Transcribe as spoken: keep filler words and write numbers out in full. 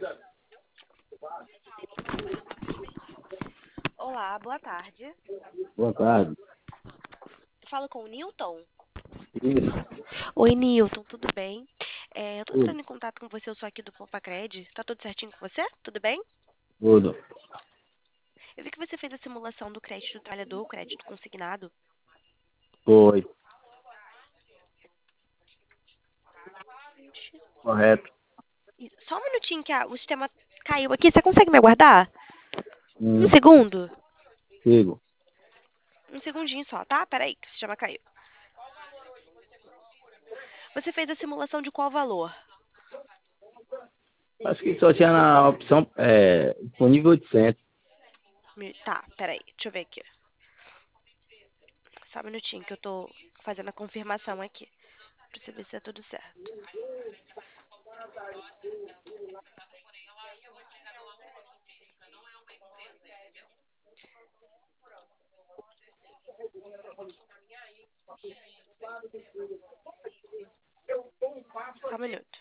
Olá, boa tarde. Boa tarde. Falo com o Newton? Isso, Oi, Newton, tudo bem? É, eu tô tudo, entrando em contato com você, eu sou aqui do Popacred. Tá tudo certinho com você? Tudo bem? tudo. Eu vi que você fez a simulação do crédito do trabalhador, o crédito consignado. Foi, correto. E só um minutinho que a- o sistema caiu aqui. Você consegue me aguardar? Um Hum, segundo? sigo. Um segundinho só, tá? Peraí, que o sistema caiu. Você fez a simulação de qual valor? Acho que só tinha na opção é, disponível oitocentos. Mi- Tá, peraí, deixa eu ver aqui. Só um minutinho que eu tô fazendo a confirmação aqui. Pra saber se tá tudo certo. Só um minuto.